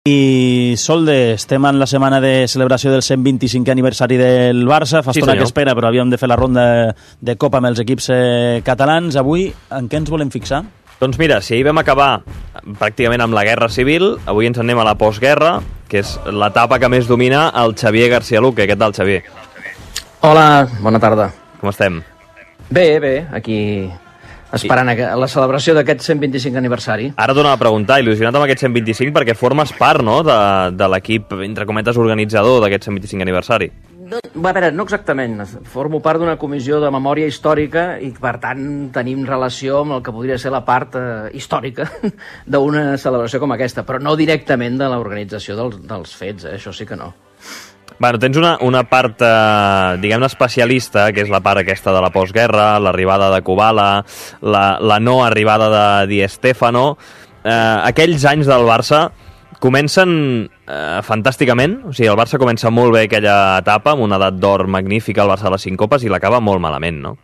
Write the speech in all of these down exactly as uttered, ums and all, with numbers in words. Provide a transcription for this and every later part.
I Solde, estem en la setmana de celebració del cent vint-i-cinquè aniversari del Barça. Fa estona sí, que espera, però havíem de fer la ronda de Copa amb els equips eh, catalans. Avui, en què ens volem fixar? Doncs mira, si ahir vam acabar pràcticament amb la Guerra Civil, avui ens anem a la postguerra, que és l'etapa que més domina el Xavier García Luque. Què tal, Xavier? Hola, bona tarda. Com estem? Bé, bé, aquí esperant la celebració d'aquest cent vint-i-cinc aniversari. Ara torno a preguntar, il·lusionat amb aquest cent vint-i-cinc, perquè formes part, no?, de, de l'equip, entre cometes, organitzador d'aquest cent vint-i-cinc aniversari. No, a veure, no exactament. Formo part d'una comissió de memòria històrica i, per tant, tenim relació amb el que podria ser la part eh, històrica d'una celebració com aquesta, però no directament de l'organització dels, dels fets, eh? Això sí que no. Bueno, tens una, una part, eh, diguem-ne, especialista, que és la part aquesta de la postguerra, l'arribada de Kubala, la, la no arribada de Di Stéfano. Eh, aquells anys del Barça comencen eh, fantàsticament, o sigui, el Barça comença molt bé aquella etapa, amb una edat d'or magnífica, el Barça de les cinc copes, i l'acaba molt malament, no?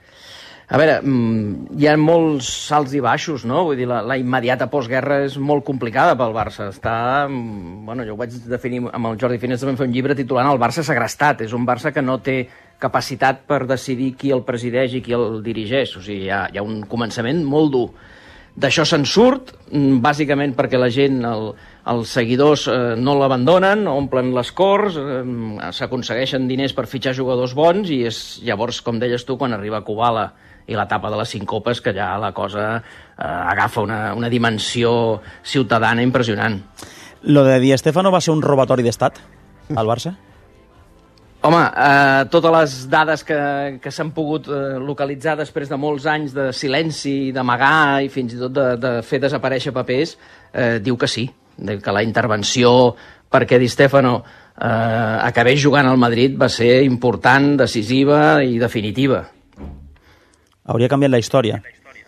A veure, hi ha molts salts i baixos, no? Vull dir, la, la immediata postguerra és molt complicada pel Barça. Està, bueno, jo ho vaig definir amb el Jordi Finestres, vam fer un llibre titulant El Barça segrestat. És un Barça que no té capacitat per decidir qui el presideix i qui el dirigeix. O sigui, hi ha, hi ha un començament molt dur. D'això se'n surt, bàsicament perquè la gent, el, els seguidors eh, no l'abandonen, omplen les corts, eh, s'aconsegueixen diners per fitxar jugadors bons i és llavors, com deies tu, quan arriba Kubala i l'etapa de les cinc copes, que ja la cosa eh, agafa una, una dimensió ciutadana impressionant. Lo de Di Stéfano va ser un robatori d'estat al Barça? Home, eh, totes les dades que, que s'han pogut eh, localitzar després de molts anys de silenci, d'amagar i fins i tot de, de fer desaparèixer papers, eh, diu que sí, que la intervenció perquè Di Stéfano eh, acabés jugant al Madrid va ser important, decisiva i definitiva. Hauria canviat la història.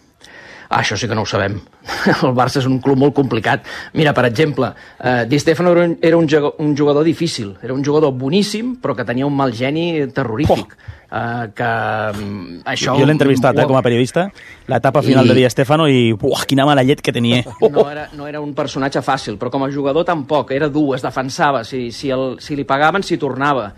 Ah, això sí que no ho sabem. El Barça és un club molt complicat. Mira, per exemple, eh, Di Stéfano era, un, era un, un jugador difícil, era un jugador boníssim, però que tenia un mal geni terrorífic. Oh. Eh, que, això... Jo l'he entrevistat eh, com a periodista, l'etapa final I... de Di Stéfano, i uah, quina mala llet que tenia. No era, no era un personatge fàcil, però com a jugador tampoc, era dur, es defensava, si, si, el, si li pagaven s'hi tornava.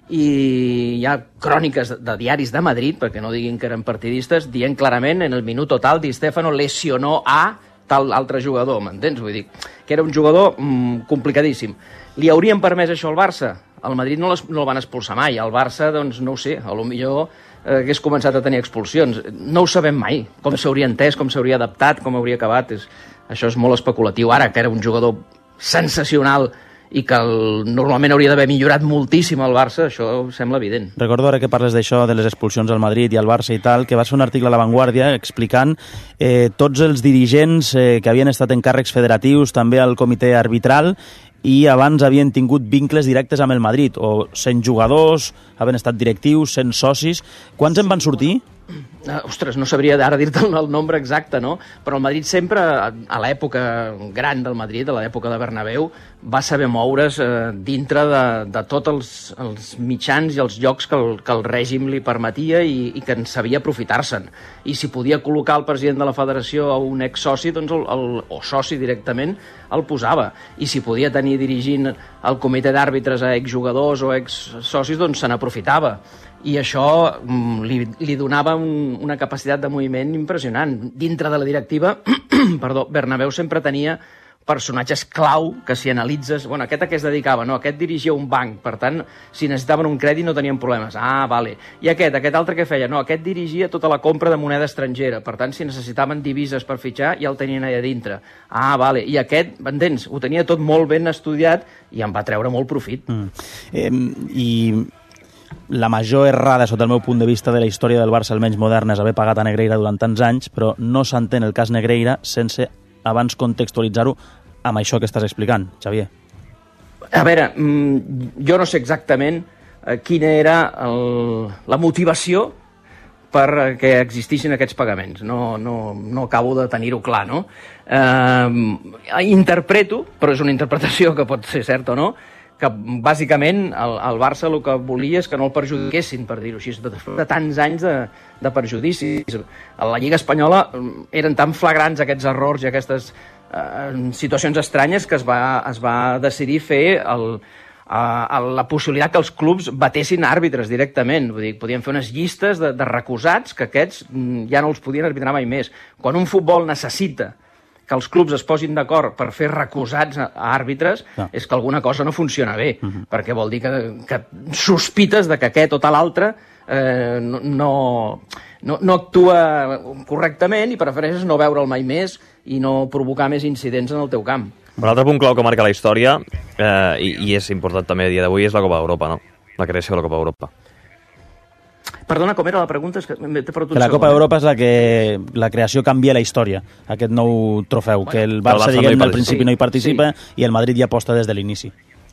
I hi ha cròniques de, de diaris de Madrid, perquè no diguin que eren partidistes, dient clarament en el minuto tal Di Stéfano lesionó a tal altre jugador, m'entens? Vull dir que era un jugador mm, complicadíssim. Li haurien permès això al Barça? Al Madrid no, les, no el van expulsar mai, al Barça, doncs no ho sé, a lo millor eh, hagués començat a tenir expulsions. No ho sabem mai, com s'hauria entès, com s'hauria adaptat, com hauria acabat. És, això és molt especulatiu. Ara, que era un jugador sensacional i que el, normalment hauria d'haver millorat moltíssim el Barça, això sembla evident. Recordo ara que parles d'això, de les expulsions al Madrid i al Barça i tal, que vas fer un article a La Vanguardia explicant eh, tots els dirigents eh, que havien estat en càrrecs federatius, també al comitè arbitral, i abans havien tingut vincles directes amb el Madrid, o sent jugadors, havien estat directius, sent socis. Quants en van sortir? Uh, ostres, no sabria ara dir-te el, el nombre exacte, no? Però el Madrid sempre, a, a l'època gran del Madrid, a l'època de Bernabéu, va saber moure's eh, dintre de, de tots els, els mitjans i els llocs que el, que el règim li permetia i, i que en sabia aprofitar-se'n. I si podia col·locar el president de la federació a un ex-soci, doncs el, el, o soci directament, el posava. I si podia tenir dirigint el comitè d'àrbitres a exjugadors o ex-socis, doncs se n'aprofitava. I això mm, li, li donava un, una capacitat de moviment impressionant. Dintre de la directiva, perdó, Bernabéu sempre tenia personatges clau que si analitzes... Bueno, aquest a què es dedicava? No, aquest dirigia un banc, per tant, si necessitaven un crèdit no tenien problemes. Ah, vale. I aquest, aquest altre què feia? No, aquest dirigia tota la compra de moneda estrangera, per tant, si necessitaven divises per fitxar, ja el tenien allà dintre. Ah, vale. I aquest, entens? Ho tenia tot molt ben estudiat i en va treure molt profit. Mm. Eh, I... La major errada, sota el meu punt de vista, de la història del Barça, almenys moderna, és haver pagat a Negreira durant tants anys, però no s'entén el cas Negreira sense abans contextualitzar-ho amb això que estàs explicant, Xavier. A veure, jo no sé exactament quina era el, la motivació per que existissin aquests pagaments. No, no, no acabo de tenir-ho clar, no? Eh, interpreto, però és una interpretació que pot ser certa o no, que bàsicament el, el Barça el que volia és que no el perjudiquessin, per dir-ho així, de, de tants anys de, de perjudicis. A la Lliga Espanyola eren tan flagrants aquests errors i aquestes en situacions estranyes que es va, es va decidir fer el, a, a la possibilitat que els clubs batessin àrbitres directament. Vull dir, podien fer unes llistes de, de recusats que aquests ja no els podien arbitrar mai més. Quan un futbol necessita que els clubs es posin d'acord per fer recusats a àrbitres, no. és que alguna cosa no funciona bé, uh -huh. perquè vol dir que, que sospites de que aquest o tal altre eh, no, no, no, no actua correctament i prefereixes no veure'l mai més i no provocar més incidents en el teu camp. Un altre punt clau que marca la història, eh, i, i és important també a dia d'avui, és la Copa d'Europa, no? La creació de la Copa d'Europa. Perdona, com era la pregunta? És que t'he perdut un que la segon. Copa d'Europa és la que la creació canvia la història, aquest nou trofeu, bueno, que el Barça, el Barça diguem, no al principi sí, no hi participa sí. i el Madrid ja aposta des de l'inici.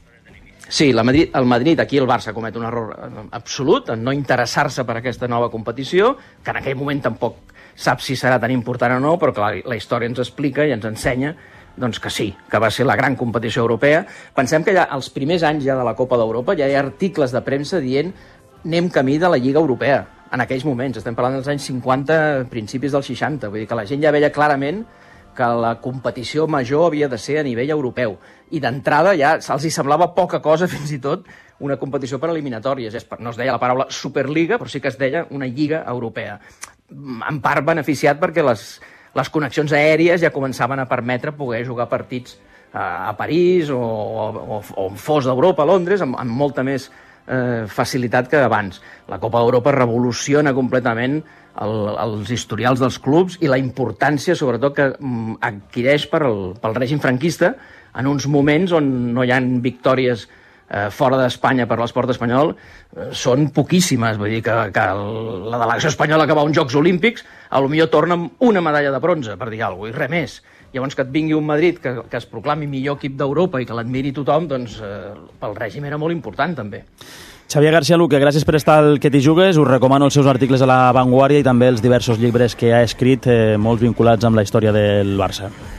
Sí, la Madrid, el Madrid, aquí el Barça comet un error absolut en no interessar-se per aquesta nova competició, que en aquell moment tampoc sap si serà tan important o no, però clar, la història ens explica i ens ensenya doncs que sí, que va ser la gran competició europea. Pensem que ja els primers anys ja de la Copa d'Europa ja hi ha articles de premsa dient anem camí de la Lliga Europea, en aquells moments. Estem parlant dels anys cinquanta, principis dels seixanta. Vull dir que la gent ja veia clarament que la competició major havia de ser a nivell europeu. I d'entrada ja se'ls hi semblava poca cosa, fins i tot, una competició per eliminatòries. No es deia la paraula Superliga, però sí que es deia una Lliga Europea. En part beneficiat perquè les, les connexions aèries ja començaven a permetre poder jugar partits a, a París o, o, o fos d'Europa, a Londres, amb, amb molta més Eh, facilitat que abans. La Copa d'Europa revoluciona completament el, els historials dels clubs i la importància, sobretot, que mm, adquireix per el, pel règim franquista en uns moments on no hi ha victòries eh, fora d'Espanya per l'esport espanyol, eh, són poquíssimes. Vull dir que, que el, la delegació espanyola que va a uns Jocs Olímpics a lo millor torna amb una medalla de bronze, per dir alguna cosa, i res més. Llavors que et vingui un Madrid que, que es proclami millor equip d'Europa i que l'admiri tothom, doncs eh, pel règim era molt important també. Xavier García Luque, gràcies per estar al Que t'hi jugues. Us recomano els seus articles a La Vanguardia i també els diversos llibres que ha escrit, eh, molts vinculats amb la història del Barça.